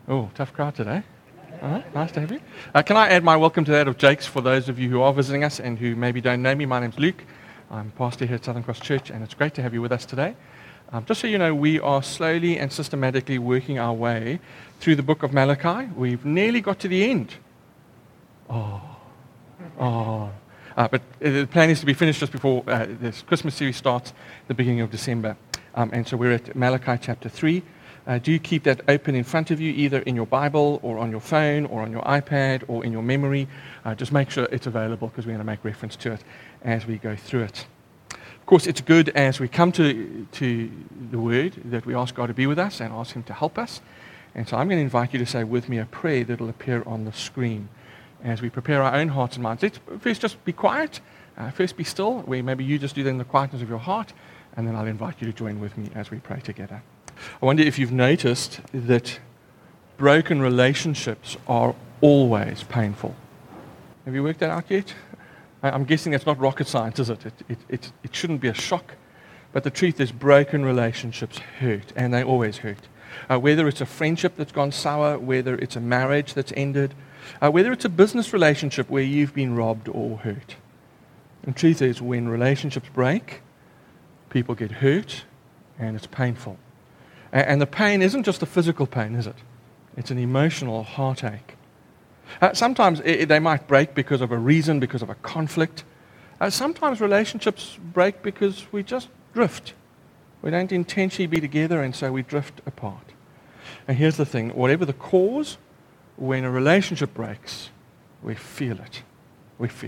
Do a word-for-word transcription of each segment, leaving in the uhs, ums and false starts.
Oh, tough crowd today. Uh-huh. Nice to have you. Uh, can I add my welcome to that of Jake's for those of you who are visiting us and who maybe don't know me? My name's Luke. I'm pastor here at Southern Cross Church, and it's great to have you with us today. Um, just so you know, we are slowly and systematically working our way through the book of Malachi. We've nearly got to the end. Oh, oh. Uh, but the plan is to be finished just before uh, this Christmas series starts, the beginning of December. Um, and so we're at Malachi chapter three. Uh, do keep that open in front of you, either in your Bible or on your phone or on your iPad or in your memory. Uh, just make sure it's available because we're going to make reference to it as we go through it. Of course, it's good as we come to, to the Word that we ask God to be with us and ask Him to help us. And so I'm going to invite you to say with me a prayer that will appear on the screen as we prepare our own hearts and minds. Let's first just be quiet. Uh, first be still, where maybe you just do that in the quietness of your heart, and then I'll invite you to join with me as we pray together. I wonder if you've noticed that broken relationships are always painful. Have you worked that out yet? I'm guessing that's not rocket science, is it? It, it, it, it shouldn't be a shock. But the truth is broken relationships hurt, and they always hurt. Uh, whether it's a friendship that's gone sour, whether it's a marriage that's ended, uh, whether it's a business relationship where you've been robbed or hurt. The truth is when relationships break, people get hurt, and it's painful. And the pain isn't just a physical pain, is it? It's an emotional heartache. Uh, sometimes it, they might break because of a reason, because of a conflict. Uh, sometimes relationships break because we just drift. We don't intentionally be together, and so we drift apart. And here's the thing. Whatever the cause, when a relationship breaks, we feel it. We feel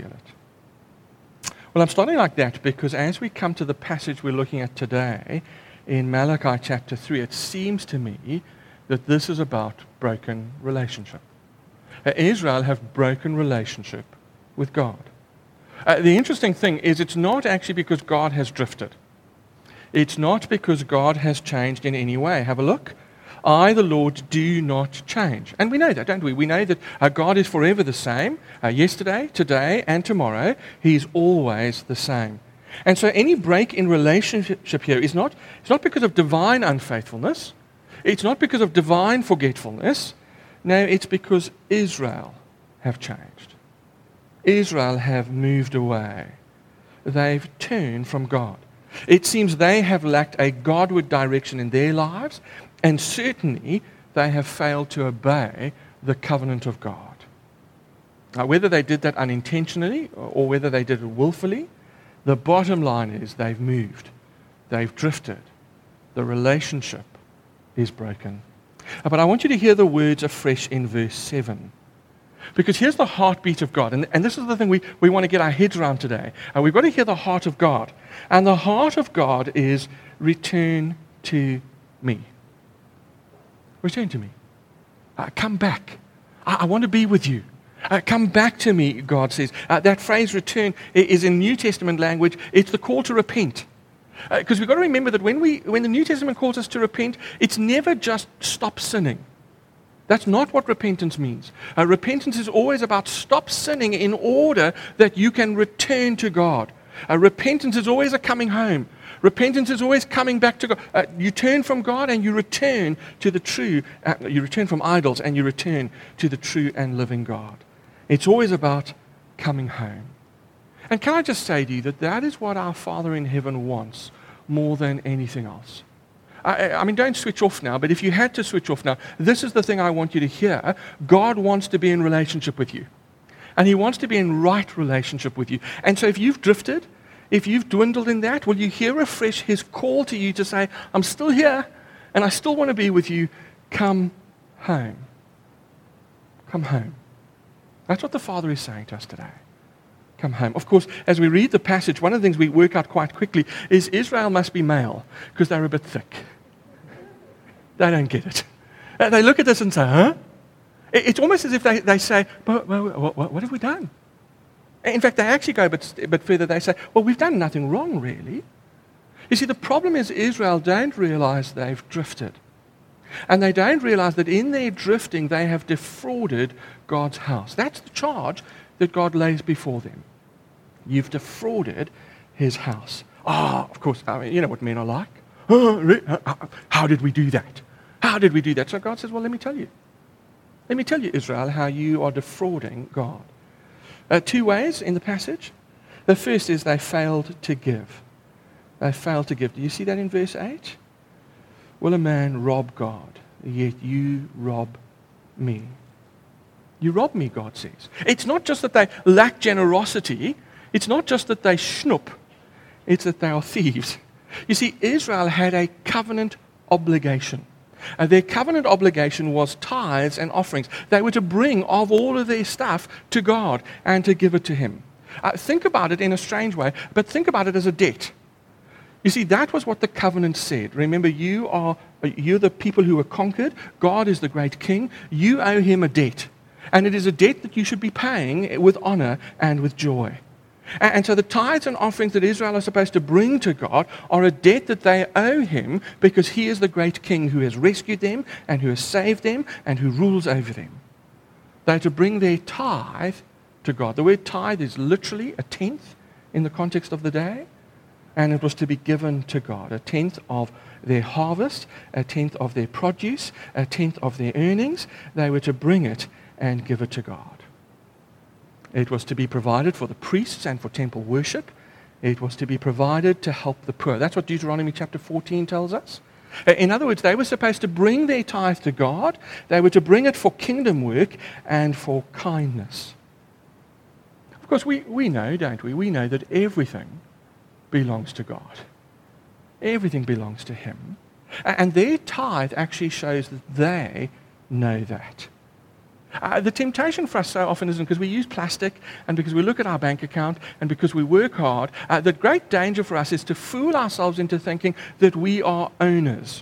it. Well, I'm starting like that because as we come to the passage we're looking at today, in Malachi chapter three, it seems to me that this is about broken relationship. Uh, Israel have broken relationship with God. Uh, the interesting thing is it's not actually because God has drifted. It's not because God has changed in any way. Have a look. I, the Lord, do not change. And we know that, don't we? We know that uh, God is forever the same, uh, yesterday, today, and tomorrow. He's always the same. And so any break in relationship here is not, it's not because of divine unfaithfulness. It's not because of divine forgetfulness. No, it's because Israel have changed. Israel have moved away. They've turned from God. It seems they have lacked a Godward direction in their lives, and certainly they have failed to obey the covenant of God. Now, whether they did that unintentionally or whether they did it willfully, the bottom line is they've moved. They've drifted. The relationship is broken. But I want you to hear the words afresh in verse seven. Because here's the heartbeat of God. And, and this is the thing we, we want to get our heads around today. Uh, we've got to hear the heart of God. And the heart of God is return to me. Return to me. Uh, come back. I, I want to be with you. Uh, come back to me, God says. Uh, that phrase return is in New Testament language. It's the call to repent. Because uh, we've got to remember that when we, when the New Testament calls us to repent, it's never just stop sinning. That's not what repentance means. Uh, repentance is always about stop sinning in order that you can return to God. Uh, repentance is always a coming home. Repentance is always coming back to God. Uh, you turn from God and you return to the true, uh, you return from idols and you return to the true and living God. It's always about coming home. And can I just say to you that that is what our Father in heaven wants more than anything else. I, I mean, don't switch off now, but if you had to switch off now, this is the thing I want you to hear. God wants to be in relationship with you. And He wants to be in right relationship with you. And so if you've drifted, if you've dwindled in that, will you hear afresh His call to you to say, I'm still here, and I still want to be with you. Come home. Come home. That's what the Father is saying to us today. Come home. Of course, as we read the passage, one of the things we work out quite quickly is Israel must be male, because they're a bit thick. They don't get it. They look at this and say, huh? It's almost as if they, they say, well, well, what, what have we done? In fact, they actually go a bit, a bit further. They say, well, we've done nothing wrong, really. You see, the problem is Israel don't realize they've drifted. And they don't realize that in their drifting, they have defrauded God's house. That's the charge that God lays before them. You've defrauded His house. Ah, oh, of course, I mean, you know what men are like. Oh, how did we do that? How did we do that? So God says, well, let me tell you. Let me tell you, Israel, how you are defrauding God. Uh, two ways in the passage. The first is they failed to give. They failed to give. Do you see that in verse eight? Will a man rob God, yet you rob me? You rob me, God says. It's not just that they lack generosity. It's not just that they schnoop. It's that they are thieves. You see, Israel had a covenant obligation. Uh, their covenant obligation was tithes and offerings. They were to bring of all of their stuff to God and to give it to Him. Uh, think about it in a strange way, but think about it as a debt. You see, that was what the covenant said. Remember, you are you're the people who were conquered. God is the great king. You owe Him a debt. And it is a debt that you should be paying with honor and with joy. And, and so the tithes and offerings that Israel are supposed to bring to God are a debt that they owe Him because He is the great king who has rescued them and who has saved them and who rules over them. They're to bring their tithe to God. The word tithe is literally a tenth in the context of the day. And it was to be given to God, a tenth of their harvest, a tenth of their produce, a tenth of their earnings. They were to bring it and give it to God. It was to be provided for the priests and for temple worship. It was to be provided to help the poor. That's what Deuteronomy chapter fourteen tells us. In other words, they were supposed to bring their tithe to God. They were to bring it for kingdom work and for kindness. Of course, we, we know, don't we? We know that everything belongs to God. Everything belongs to Him. And their tithe actually shows that they know that. Uh, the temptation for us so often isn't because we use plastic and because we look at our bank account and because we work hard. Uh, the great danger for us is to fool ourselves into thinking that we are owners.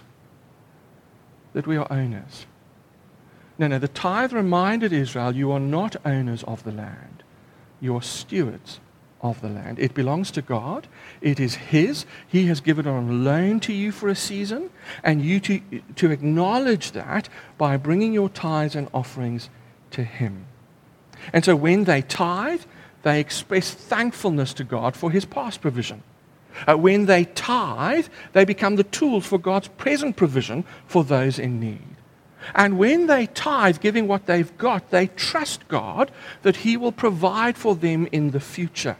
That we are owners. No, no, the tithe reminded Israel, you are not owners of the land. You are stewards of the land. It belongs to God. It is His. He has given it on loan to you for a season, and you to, to acknowledge that by bringing your tithes and offerings to Him. And so when they tithe, they express thankfulness to God for His past provision. Uh, when they tithe, they become the tools for God's present provision for those in need. And when they tithe, giving what they've got, they trust God that He will provide for them in the future.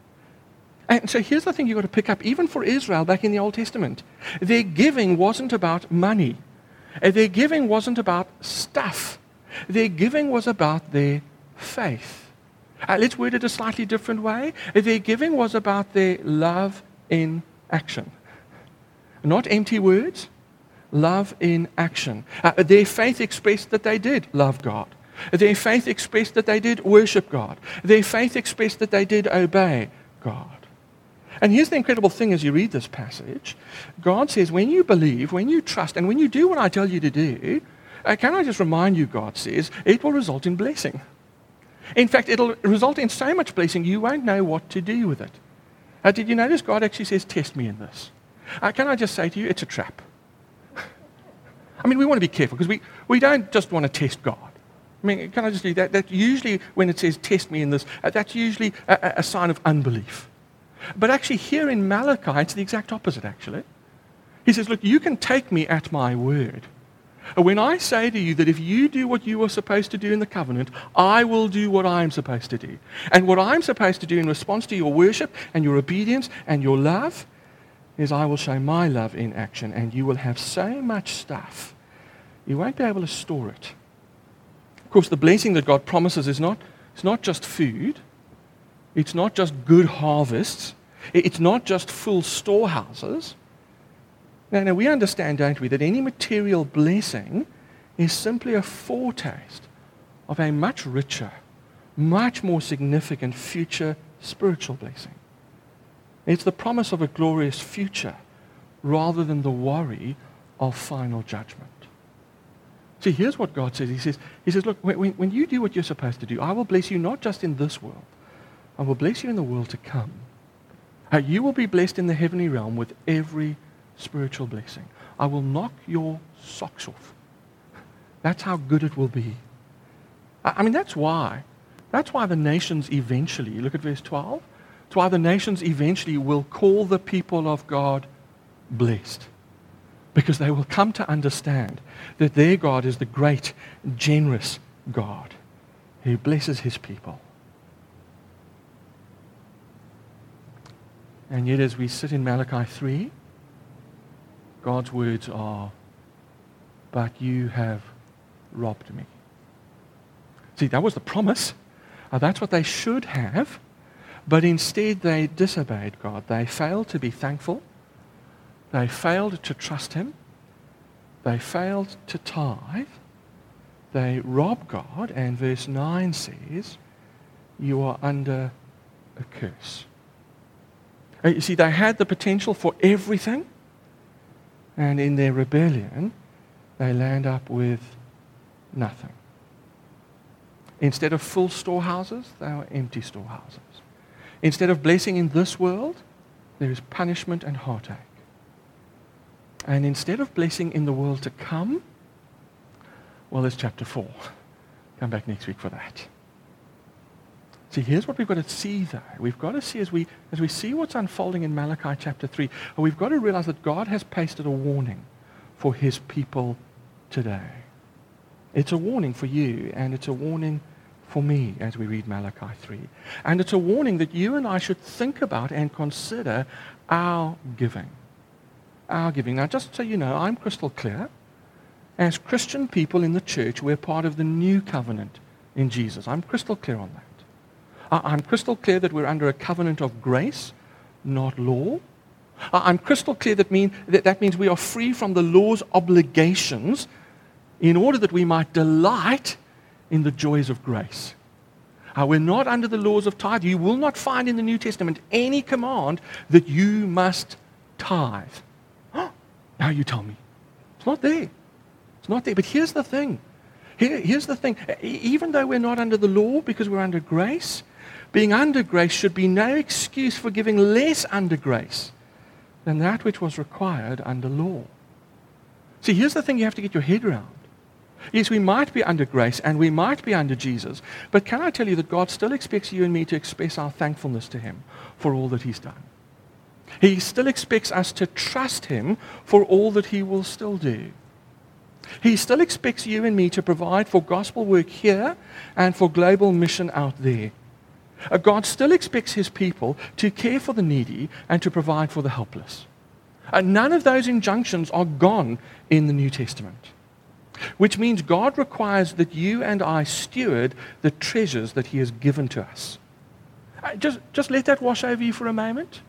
And so here's the thing you've got to pick up, even for Israel back in the Old Testament. Their giving wasn't about money. Their giving wasn't about stuff. Their giving was about their faith. Uh, let's word it a slightly different way. Their giving was about their love in action. Not empty words, love in action. Uh, their faith expressed that they did love God. Their faith expressed that they did worship God. Their faith expressed that they did obey God. And here's the incredible thing as you read this passage. God says, when you believe, when you trust, and when you do what I tell you to do, uh, can I just remind you, God says, it will result in blessing. In fact, it'll result in so much blessing, you won't know what to do with it. Uh, did you notice God actually says, test me in this? Uh, can I just say to you, it's a trap. I mean, we want to be careful because we, we don't just want to test God. I mean, can I just say that? That usually, when it says test me in this, uh, that's usually a, a sign of unbelief. But actually here in Malachi, it's the exact opposite, actually. He says, look, you can take me at my word. When I say to you that if you do what you are supposed to do in the covenant, I will do what I'm supposed to do. And what I'm supposed to do in response to your worship and your obedience and your love is I will show my love in action, and you will have so much stuff, you won't be able to store it. Of course, the blessing that God promises is not, it's not just food. It's not just good harvests. It's not just full storehouses. Now, now, we understand, don't we, that any material blessing is simply a foretaste of a much richer, much more significant future spiritual blessing. It's the promise of a glorious future rather than the worry of final judgment. See, here's what God says. He says, he says, look, when, when you do what you're supposed to do, I will bless you not just in this world, I will bless you in the world to come. Uh, you will be blessed in the heavenly realm with every spiritual blessing. I will knock your socks off. That's how good it will be. I, I mean, that's why. That's why the nations eventually, you look at verse twelve, that's why the nations eventually will call the people of God blessed. Because they will come to understand that their God is the great, generous God who blesses his people. And yet as we sit in Malachi three, God's words are, but you have robbed me. See, that was the promise. Uh, that's what they should have. But instead they disobeyed God. They failed to be thankful. They failed to trust him. They failed to tithe. They robbed God. And verse nine says, you are under a curse. Uh, you see, they had the potential for everything. And in their rebellion, they land up with nothing. Instead of full storehouses, they are empty storehouses. Instead of blessing in this world, there is punishment and heartache. And instead of blessing in the world to come, well, there's chapter four. Come back next week for that. See, here's what we've got to see, though. We've got to see, as we, as we see what's unfolding in Malachi chapter three, we've got to realize that God has pasted a warning for his people today. It's a warning for you, and it's a warning for me as we read Malachi three. And it's a warning that you and I should think about and consider our giving. Our giving. Now, just so you know, I'm crystal clear. As Christian people in the church, we're part of the new covenant in Jesus. I'm crystal clear on that. I'm crystal clear that we're under a covenant of grace, not law. I'm crystal clear that, mean, that that means we are free from the law's obligations in order that we might delight in the joys of grace. Uh, we're not under the laws of tithe. You will not find in the New Testament any command that you must tithe. Now you tell me. It's not there. It's not there. But here's the thing. Here, here's the thing. Even though we're not under the law because we're under grace, being under grace should be no excuse for giving less under grace than that which was required under law. See, here's the thing you have to get your head around. Yes, we might be under grace and we might be under Jesus, but can I tell you that God still expects you and me to express our thankfulness to him for all that he's done. He still expects us to trust him for all that he will still do. He still expects you and me to provide for gospel work here and for global mission out there. Uh, God still expects his people to care for the needy and to provide for the helpless. Uh, none of those injunctions are gone in the New Testament, which means God requires that you and I steward the treasures that he has given to us. Uh, just, just let that wash over you for a moment.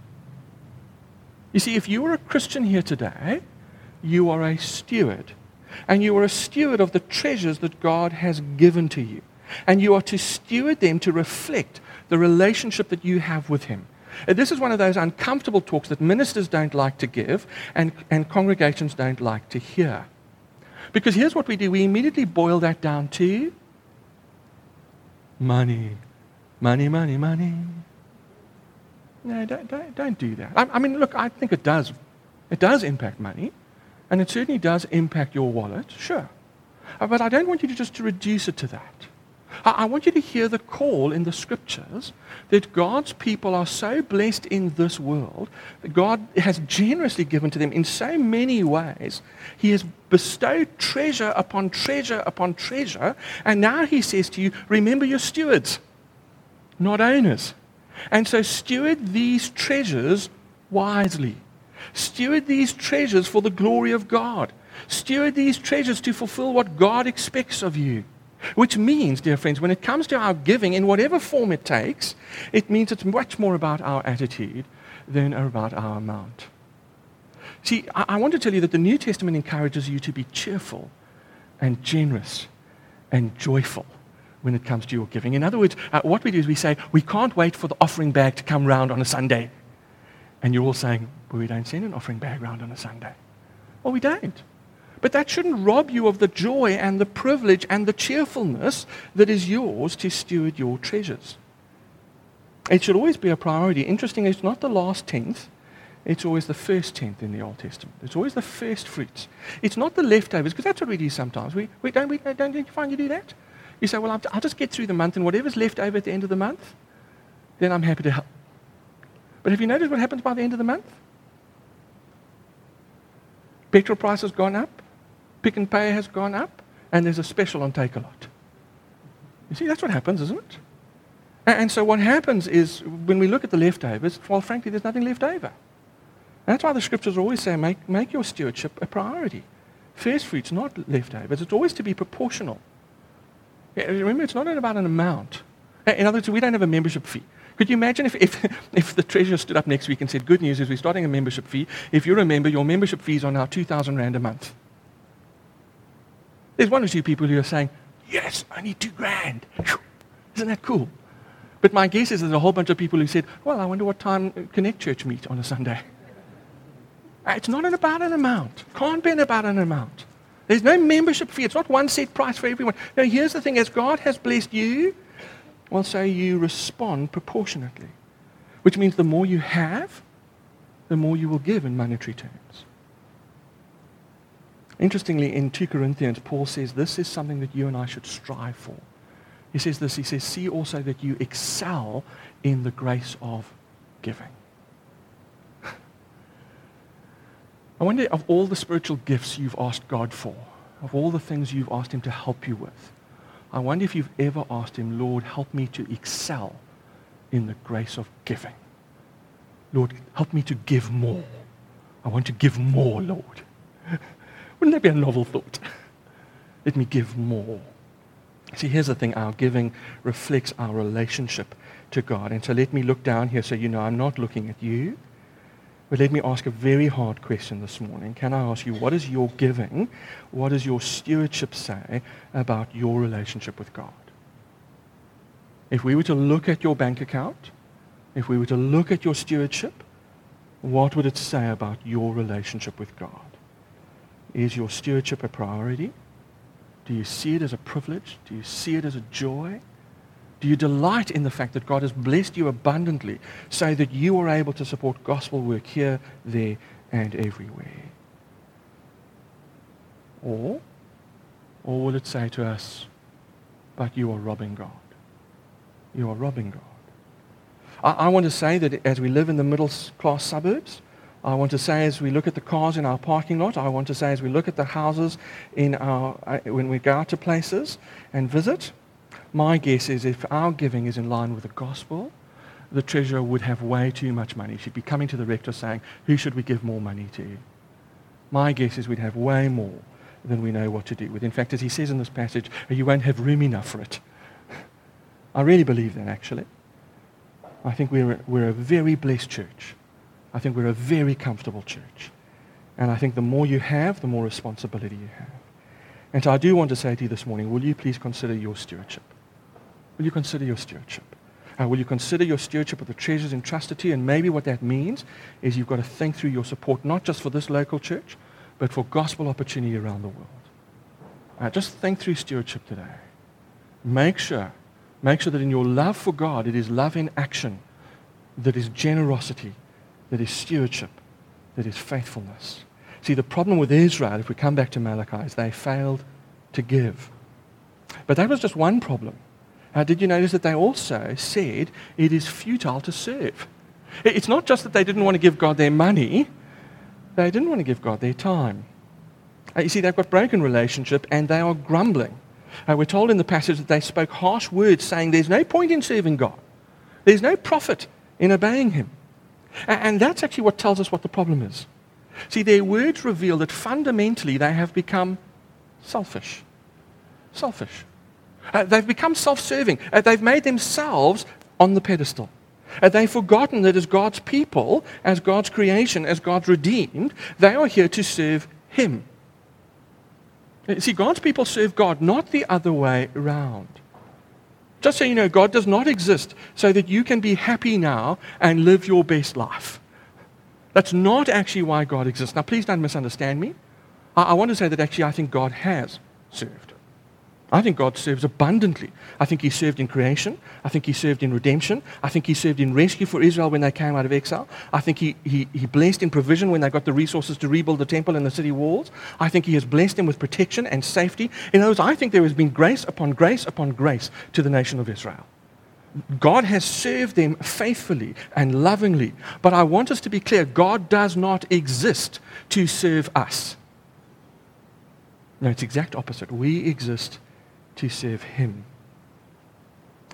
You see, if you are a Christian here today, you are a steward. And you are a steward of the treasures that God has given to you. And you are to steward them to reflect the relationship that you have with him. And this is one of those uncomfortable talks that ministers don't like to give and, and congregations don't like to hear. Because here's what we do. We immediately boil that down to money. Money, money, money. No, don't, don't, don't do that. I, I mean, look, I think it does. It does impact money. And it certainly does impact your wallet, sure. Uh, but I don't want you to just to reduce it to that. I, I want you to hear the call in the scriptures that God's people are so blessed in this world that God has generously given to them in so many ways. He has bestowed treasure upon treasure upon treasure. And now he says to you, remember you're stewards, not owners. And so steward these treasures wisely. Steward these treasures for the glory of God. Steward these treasures to fulfill what God expects of you. Which means, dear friends, when it comes to our giving, in whatever form it takes, it means it's much more about our attitude than about our amount. See, I, I want to tell you that the New Testament encourages you to be cheerful and generous and joyful when it comes to your giving. In other words, uh, what we do is we say, we can't wait for the offering bag to come round on a Sunday. And you're all saying, well, we don't send an offering bag round on a Sunday. Well, we don't. But that shouldn't rob you of the joy and the privilege and the cheerfulness that is yours to steward your treasures. It should always be a priority. Interestingly, it's not the last tenth. It's always the first tenth in the Old Testament. It's always the first fruits. It's not the leftovers, because that's what we do sometimes. We, we don't, we don't, don't you find you do that? You say, well, I'll, I'll just get through the month, and whatever's left over at the end of the month, then I'm happy to help. But have you noticed what happens by the end of the month? Petrol price has gone up, Pick and Pay has gone up, and there's a special on Take-A-Lot. You see, that's what happens, isn't it? And so what happens is, when we look at the leftovers, well, frankly, there's nothing left over. And that's why the scriptures always say, make, make your stewardship a priority. First fruits, not leftovers. It's always to be proportional. Remember, it's not about an amount. In other words, we don't have a membership fee. Could you imagine if, if, if the treasurer stood up next week and said, good news is we're starting a membership fee. If you're a member, your membership fees are now two thousand rand a month. There's one or two people who are saying, yes, I need two grand. Isn't that cool? But my guess is there's a whole bunch of people who said, well, I wonder what time Connect Church meet on a Sunday. It's not about an amount. Can't be about an amount. There's no membership fee. It's not one set price for everyone. No, here's the thing. As God has blessed you, well, so you respond proportionately. Which means the more you have, the more you will give in monetary terms. Interestingly, in Second Corinthians, Paul says this is something that you and I should strive for. He says this, he says, see also that you excel in the grace of giving. I wonder, of all the spiritual gifts you've asked God for, of all the things you've asked him to help you with, I wonder if you've ever asked him, Lord, help me to excel in the grace of giving. Lord, help me to give more. I want to give more, Lord. Wouldn't that be a novel thought? Let me give more. See, here's the thing. Our giving reflects our relationship to God. And so let me look down here so you know I'm not looking at you. But let me ask a very hard question this morning. Can I ask you, what is your giving, what does your stewardship say about your relationship with God? If we were to look at your bank account, if we were to look at your stewardship, what would it say about your relationship with God? Is your stewardship a priority? Do you see it as a privilege? Do you see it as a joy? Do you delight in the fact that God has blessed you abundantly so that you are able to support gospel work here, there, and everywhere? Or, or will it say to us, but you are robbing God? You are robbing God. I, I want to say that as we live in the middle-class suburbs, I want to say as we look at the cars in our parking lot, I want to say as we look at the houses in our, uh, when we go out to places and visit, my guess is if our giving is in line with the gospel, the treasurer would have way too much money. She'd be coming to the rector saying, who should we give more money to? My guess is we'd have way more than we know what to do with. In fact, as he says in this passage, you won't have room enough for it. I really believe that, actually. I think we're, we're a very blessed church. I think we're a very comfortable church. And I think the more you have, the more responsibility you have. And so I do want to say to you this morning, will you please consider your stewardship? Will you consider your stewardship? Uh, will you consider your stewardship of the treasures entrusted to you? And maybe what that means is you've got to think through your support, not just for this local church, but for gospel opportunity around the world. Uh, just think through stewardship today. Make sure, make sure that in your love for God, it is love in action, that is generosity, that is stewardship, that is faithfulness. See, the problem with Israel, if we come back to Malachi, is they failed to give. But that was just one problem. Uh, did you notice that they also said it is futile to serve? It's not just that they didn't want to give God their money, they didn't want to give God their time. Uh, you see, they've got broken relationship and they are grumbling. Uh, we're told in the passage that they spoke harsh words saying there's no point in serving God. There's no profit in obeying him. And that's actually what tells us what the problem is. See, their words reveal that fundamentally they have become selfish. Selfish. Uh, they've become self-serving. Uh, they've made themselves on the pedestal. Uh, they've forgotten that as God's people, as God's creation, as God's redeemed, they are here to serve him. Uh, see, God's people serve God, not the other way around. Just so you know, God does not exist so that you can be happy now and live your best life. That's not actually why God exists. Now, please don't misunderstand me. I, I want to say that actually I think God has served. I think God serves abundantly. I think he served in creation. I think he served in redemption. I think he served in rescue for Israel when they came out of exile. I think he, he, he blessed in provision when they got the resources to rebuild the temple and the city walls. I think he has blessed them with protection and safety. In other words, I think there has been grace upon grace upon grace to the nation of Israel. God has served them faithfully and lovingly. But I want us to be clear, God does not exist to serve us. No, it's the exact opposite. We exist to serve him.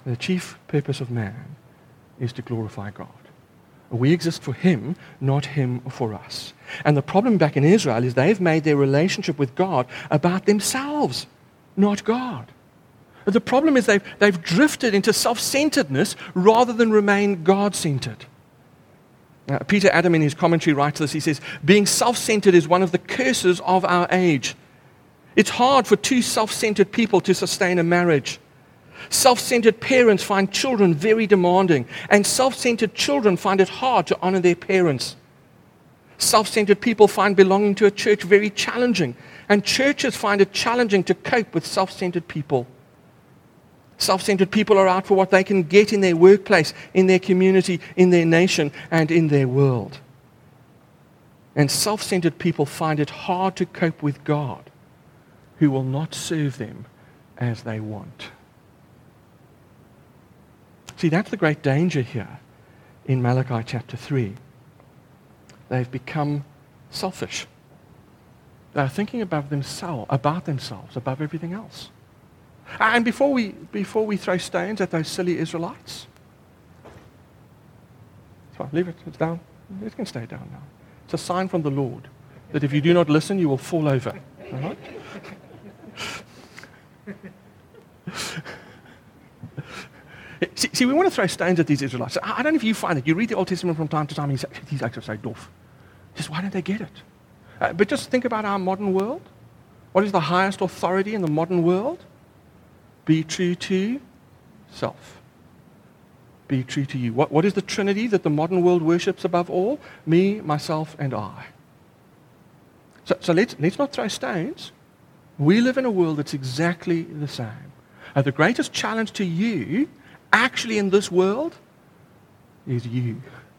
The chief purpose of man is to glorify God. We exist for him, not him for us. And the problem back in Israel is they've made their relationship with God about themselves, not God. The problem is they've, they've drifted into self-centeredness rather than remain God-centered. Uh, Peter Adam in his commentary writes this. He says, being self-centered is one of the curses of our age. It's hard for two self-centered people to sustain a marriage. Self-centered parents find children very demanding, and self-centered children find it hard to honor their parents. Self-centered people find belonging to a church very challenging, and churches find it challenging to cope with self-centered people. Self-centered people are out for what they can get in their workplace, in their community, in their nation, and in their world. And self-centered people find it hard to cope with God, who will not serve them as they want. See, that's the great danger here in Malachi chapter three. They've become selfish. They're thinking about themselves, about themselves, above everything else. And before we, before we throw stones at those silly Israelites, so leave it, it's down. It can stay down now. It's a sign from the Lord that if you do not listen, you will fall over. All right? See, see, we want to throw stones at these Israelites. I don't know if you find it. You read the Old Testament from time to time, and you say, these guys are so doof. Just why don't they get it? Uh, but just think about our modern world. What is the highest authority in the modern world? Be true to self. Be true to you. What, what is the Trinity that the modern world worships above all? Me, myself, and I. So, so let's, let's not throw stones. We live in a world that's exactly the same. Uh, the greatest challenge to you actually in this world is you.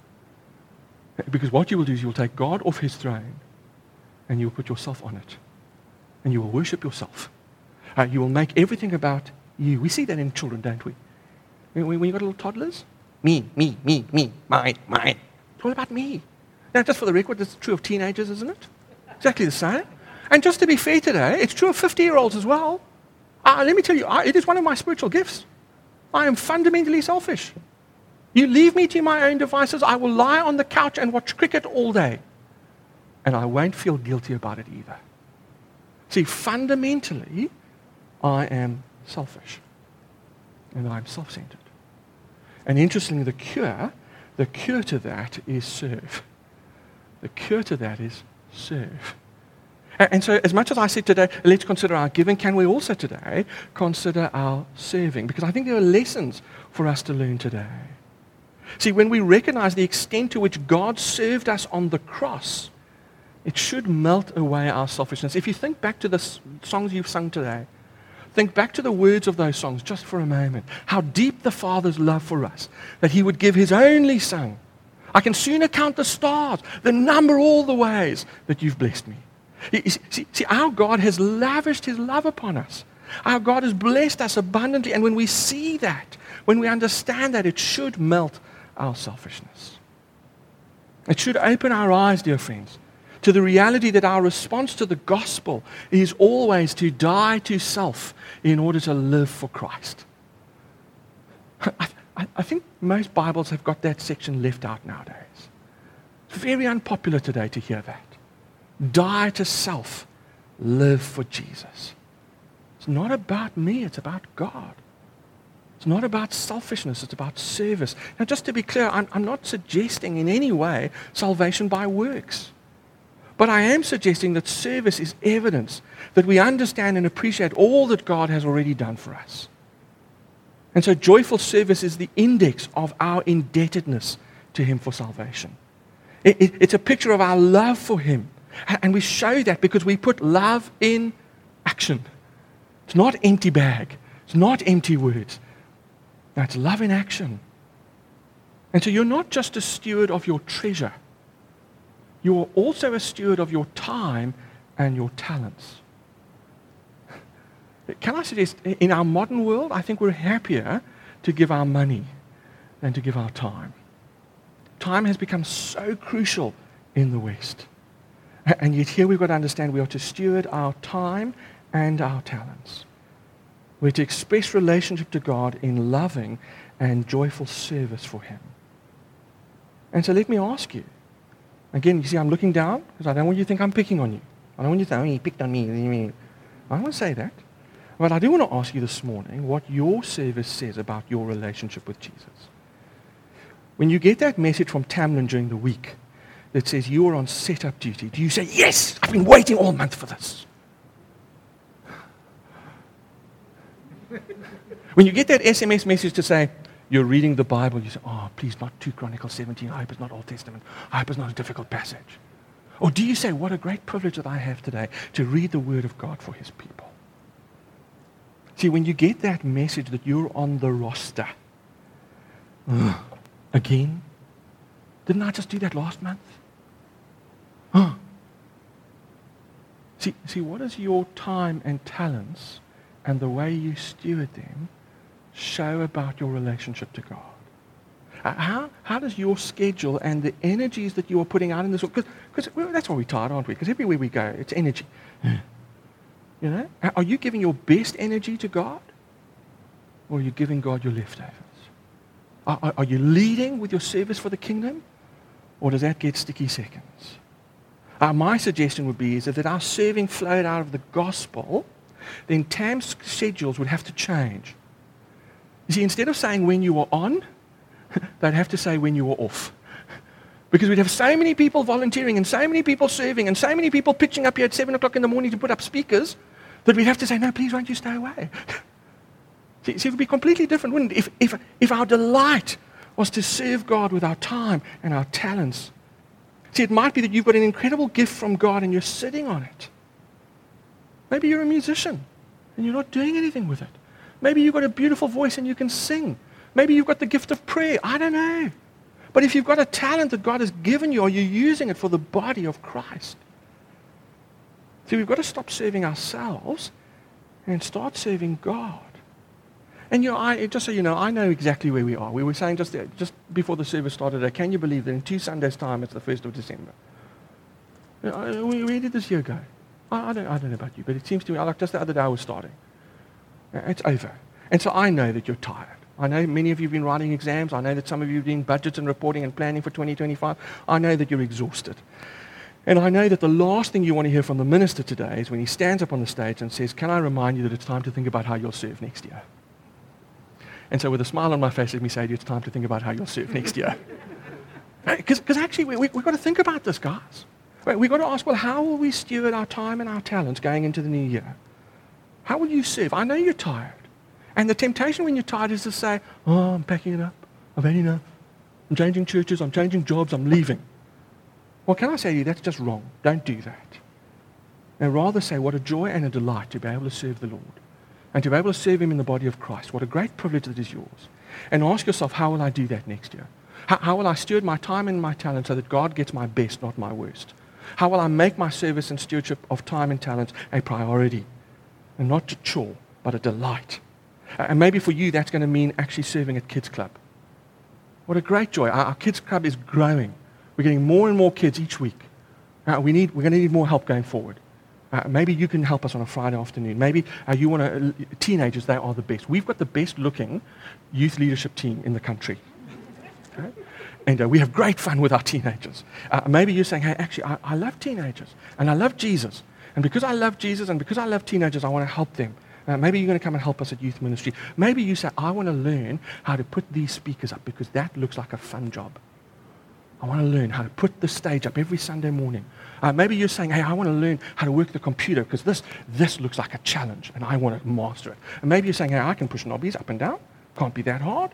Because what you will do is you will take God off his throne and you will put yourself on it. And you will worship yourself. Uh, you will make everything about you. We see that in children, don't we? When, when you've got little toddlers, me, me, me, me, mine, mine. It's all about me. Now, just for the record, that's true of teenagers, isn't it? Exactly the same. And just to be fair today, it's true of fifty-year-olds as well. Uh, let me tell you, I, it is one of my spiritual gifts. I am fundamentally selfish. You leave me to my own devices, I will lie on the couch and watch cricket all day. And I won't feel guilty about it either. See, fundamentally, I am selfish. And I'm self-centered. And interestingly, the cure, the cure to that is serve. The cure to that is serve. And so as much as I said today, let's consider our giving, can we also today consider our serving? Because I think there are lessons for us to learn today. See, when we recognize the extent to which God served us on the cross, it should melt away our selfishness. If you think back to the songs you've sung today, think back to the words of those songs just for a moment. How deep the Father's love for us, that he would give his only Son. I can sooner count the stars than number all the ways that you've blessed me. See, see, our God has lavished his love upon us. Our God has blessed us abundantly. And when we see that, when we understand that, it should melt our selfishness. It should open our eyes, dear friends, to the reality that our response to the gospel is always to die to self in order to live for Christ. I, I, I think most Bibles have got that section left out nowadays. It's very unpopular today to hear that. Die to self, live for Jesus. It's not about me, it's about God. It's not about selfishness, it's about service. Now, just to be clear, I'm, I'm not suggesting in any way salvation by works. But I am suggesting that service is evidence that we understand and appreciate all that God has already done for us. And so joyful service is the index of our indebtedness to him for salvation. It, it, it's a picture of our love for him. And we show that because we put love in action. It's not empty bag. It's not empty words. No, it's love in action. And so you're not just a steward of your treasure. You are also a steward of your time and your talents. Can I suggest, in our modern world, I think we're happier to give our money than to give our time. Time has become so crucial in the West. And yet here we've got to understand we are to steward our time and our talents. We're to express relationship to God in loving and joyful service for Him. And so let me ask you, again, you see, I'm looking down because I don't want you to think I'm picking on you. I don't want you to think, oh, he picked on me. I don't want to say that. But I do want to ask you this morning what your service says about your relationship with Jesus. When you get that message from Tamlin during the week that says you are on set-up duty, do you say, yes, I've been waiting all month for this? When you get that S M S message to say, you're reading the Bible, you say, oh, please, not two Chronicles seventeen. I hope it's not Old Testament. I hope it's not a difficult passage. Or do you say, what a great privilege that I have today to read the Word of God for His people? See, when you get that message that you're on the roster, uh, again, didn't I just do that last month? Huh. See, see, what is your time and talents and the way you steward them show about your relationship to God? Uh, how, how does your schedule and the energies that you are putting out in this world, because that's why we're tired, aren't we? Because everywhere we go, it's energy. You know? Are you giving your best energy to God? Or are you giving God your leftovers? Are, are, are you leading with your service for the kingdom? Or does that get sticky seconds? Uh, my suggestion would be is that if our serving flowed out of the gospel, then Tam's schedules would have to change. You see, instead of saying when you were on, they'd have to say when you were off. Because we'd have so many people volunteering and so many people serving and so many people pitching up here at seven o'clock in the morning to put up speakers that we'd have to say, no, please, won't you stay away? see, see, it would be completely different, wouldn't it? If, if, if our delight was to serve God with our time and our talents. See, it might be that you've got an incredible gift from God and you're sitting on it. Maybe you're a musician and you're not doing anything with it. Maybe you've got a beautiful voice and you can sing. Maybe you've got the gift of prayer. I don't know. But if you've got a talent that God has given you, are you using it for the body of Christ? See, we've got to stop serving ourselves and start serving God. And you know, I, just so you know, I know exactly where we are. We were saying just, just before the service started today, can you believe that in two Sundays' time it's the first of December? You know, where did this year go? I, I, don't, I don't know about you, but it seems to me, like just the other day I was starting. It's over. And so I know that you're tired. I know many of you have been writing exams. I know that some of you have been budgets and reporting and planning for twenty twenty-five. I know that you're exhausted. And I know that the last thing you want to hear from the minister today is when he stands up on the stage and says, can I remind you that it's time to think about how you'll serve next year? And so with a smile on my face, let me say to you, it's time to think about how you'll serve next year. Because actually, we, we, we've got to think about this, guys. We've got to ask, well, how will we steward our time and our talents going into the new year? How will you serve? I know you're tired. And the temptation when you're tired is to say, oh, I'm packing it up. I've had enough. I'm changing churches. I'm changing jobs. I'm leaving. Well, can I say to you, that's just wrong. Don't do that. And rather say, what a joy and a delight to be able to serve the Lord. And to be able to serve Him in the body of Christ. What a great privilege that is yours. And ask yourself, how will I do that next year? How, how will I steward my time and my talent so that God gets my best, not my worst? How will I make my service and stewardship of time and talent a priority? And not a chore, but a delight. And maybe for you, that's going to mean actually serving at Kids Club. What a great joy. Our, our Kids Club is growing. We're getting more and more kids each week. Uh, we need, we're going to need more help going forward. Uh, maybe you can help us on a Friday afternoon. Maybe uh, you want to, uh, teenagers, they are the best. We've got the best looking youth leadership team in the country. Okay? And uh, we have great fun with our teenagers. Uh, maybe you're saying, hey, actually, I, I love teenagers and I love Jesus. And because I love Jesus and because I love teenagers, I want to help them. Uh, maybe you're going to come and help us at youth ministry. Maybe you say, I want to learn how to put these speakers up because that looks like a fun job. I want to learn how to put the stage up every Sunday morning. Uh, maybe you're saying, hey, I want to learn how to work the computer because this, this looks like a challenge and I want to master it. And maybe you're saying, hey, I can push knobbies up and down. Can't be that hard.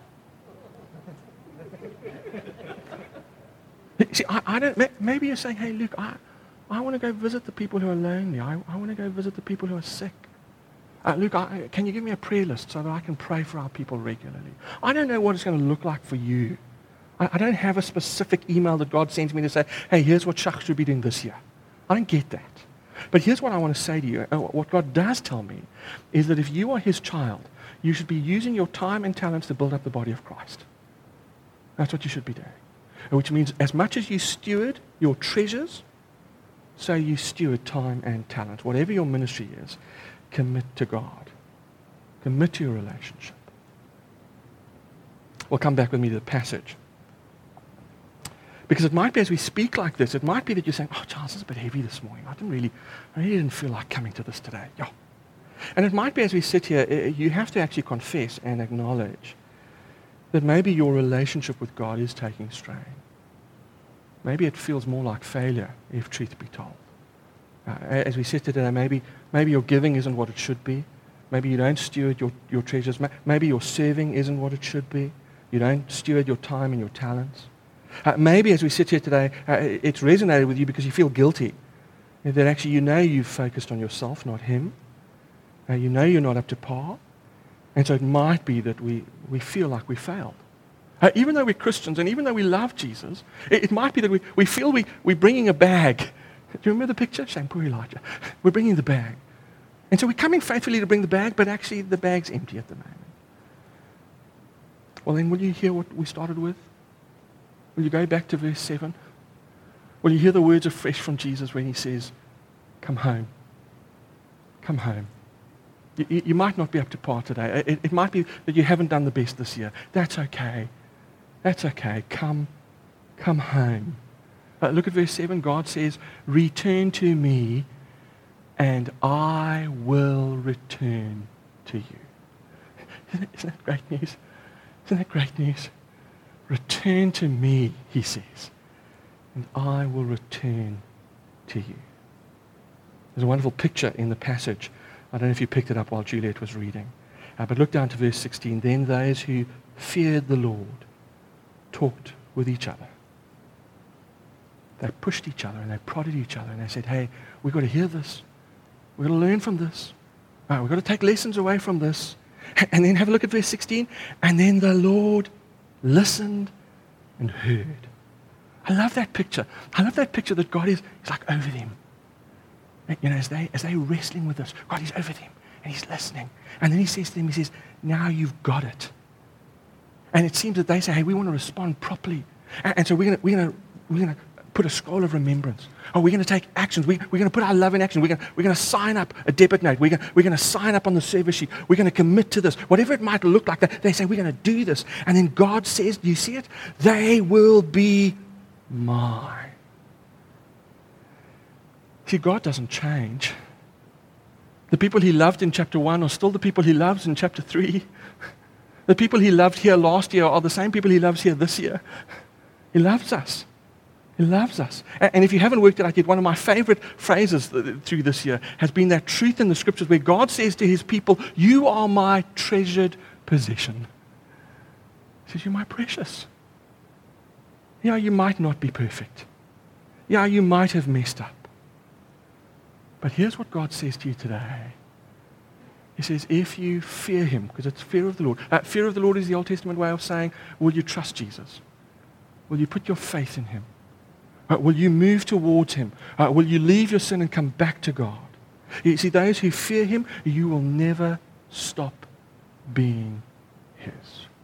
See, I, I don't, maybe you're saying, hey, look, I, I want to go visit the people who are lonely. I, I want to go visit the people who are sick. Uh, Luke, I, can you give me a prayer list so that I can pray for our people regularly? I don't know what it's going to look like for you. I, I don't have a specific email that God sends me to say, hey, here's what Shach should be doing this year. I don't get that. But here's what I want to say to you. Uh, what God does tell me is that if you are His child, you should be using your time and talents to build up the body of Christ. That's what you should be doing. Which means as much as you steward your treasures, so you steward time and talent. Whatever your ministry is, commit to God. Commit to your relationship. Well, come back with me to the passage. Because it might be as we speak like this, it might be that you're saying, oh, Charles, it's a bit heavy this morning. I didn't really, I really didn't feel like coming to this today. Yeah. And it might be as we sit here, you have to actually confess and acknowledge that maybe your relationship with God is taking strain. Maybe it feels more like failure, if truth be told. Uh, as we sit here today, maybe, maybe your giving isn't what it should be. Maybe you don't steward your, your treasures. Maybe your serving isn't what it should be. You don't steward your time and your talents. Uh, maybe as we sit here today, uh, it's resonated with you because you feel guilty. That actually you know you've focused on yourself, not Him. Uh, you know you're not up to par. And so it might be that we, we feel like we failed. Uh, even though we're Christians and even though we love Jesus, it, it might be that we, we feel we, we're bringing a bag. Do you remember the picture? Shame, poor Elijah. We're bringing the bag. And so we're coming faithfully to bring the bag, but actually the bag's empty at the moment. Well, then will you hear what we started with? Will you go back to verse seven? Will you hear the words afresh from Jesus when He says, come home. Come home. You, you might not be up to par today. It, it might be that you haven't done the best this year. That's okay. That's okay. Come, come home. Uh, look at verse seven. God says, return to me and I will return to you. Isn't, isn't that great news? Isn't that great news? Return to me, He says, and I will return to you. There's a wonderful picture in the passage. I don't know if you picked it up while Juliet was reading. Uh, but look down to verse sixteen. Then those who feared the Lord talked with each other. They pushed each other and they prodded each other and they said, hey, we've got to hear this. We've got to learn from this. Uh, we've got to take lessons away from this. And then have a look at verse sixteen. And then the Lord listened and heard. I love that picture. I love that picture that God is, is like over them. You know, as they as they're wrestling with this, God is over them and He's listening. And then He says to them, He says, now you've got it. And it seems that they say, hey, we want to respond properly. And, and so we're going we're gonna, we're gonna put a scroll of remembrance. Oh, we're going to take actions. We, we're going to put our love in action. We're going we're going to sign up a debit note. We're going we're going to sign up on the service sheet. We're going to commit to this. Whatever it might look like, they say, we're going to do this. And then God says, do you see it? They will be mine. See, God doesn't change. The people He loved in chapter one are still the people He loves in chapter three. The people He loved here last year are the same people He loves here this year. He loves us. He loves us. And if you haven't worked it out yet, one of my favorite phrases through this year has been that truth in the Scriptures where God says to His people, you are my treasured possession. He says, you're my precious. Yeah, you might not be perfect. Yeah, you might have messed up. But here's what God says to you today. He says, if you fear Him, because it's fear of the Lord. Uh, fear of the Lord is the Old Testament way of saying, will you trust Jesus? Will you put your faith in Him? Uh, will you move towards Him? Uh, will you leave your sin and come back to God? You see, those who fear Him, you will never stop being His.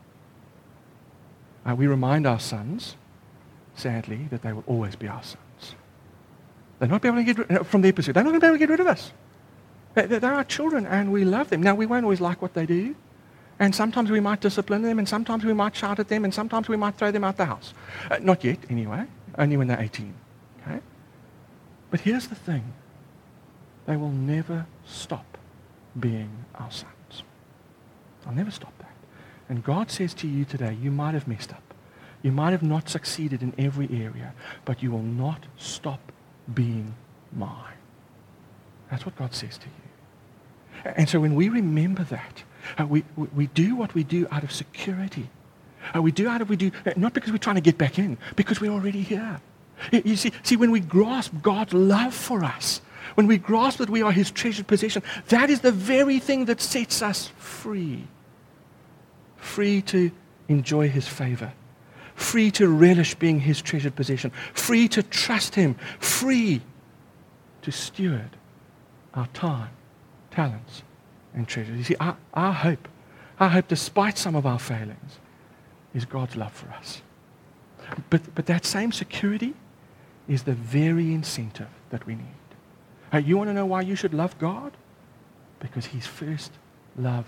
Uh, we remind our sons, sadly, that they will always be our sons. They're not be able to get rid, from their perspective, they're not going to be able to get rid of us. They're our children and we love them. Now, we won't always like what they do. And sometimes we might discipline them and sometimes we might shout at them and sometimes we might throw them out the house. Uh, not yet, anyway. Only when they're eighteen. Okay? But here's the thing. They will never stop being our sons. They'll never stop that. And God says to you today, you might have messed up. You might have not succeeded in every area, but you will not stop being mine. That's what God says to you. And so when we remember that, uh, we, we, we do what we do out of security. Uh, we do out of, we do, uh, not because we're trying to get back in, because we're already here. You, you see, see, when we grasp God's love for us, when we grasp that we are His treasured possession, that is the very thing that sets us free. Free to enjoy His favor. Free to relish being His treasured possession. Free to trust Him. Free to steward our time, talents, and treasures. You see, our, our hope, our hope, despite some of our failings, is God's love for us. But, but that same security is the very incentive that we need. Uh, you want to know why you should love God? Because He's first loved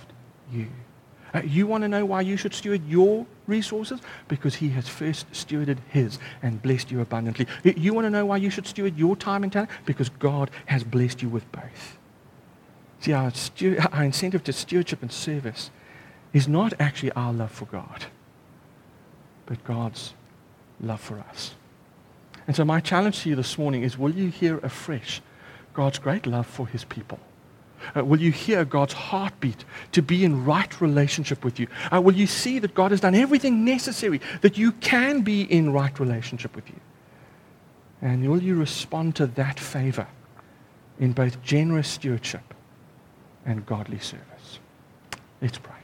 you. Uh, you want to know why you should steward your resources? Because he has first stewarded his and blessed you abundantly. Y- You want to know why you should steward your time and talent? Because God has blessed you with both. See, our, stu- our incentive to stewardship and service is not actually our love for God, but God's love for us. And so my challenge to you this morning is, will you hear afresh God's great love for his people? Uh, will you hear God's heartbeat to be in right relationship with you? Uh, will you see that God has done everything necessary that you can be in right relationship with you? And will you respond to that favor in both generous stewardship and godly service? Let's pray.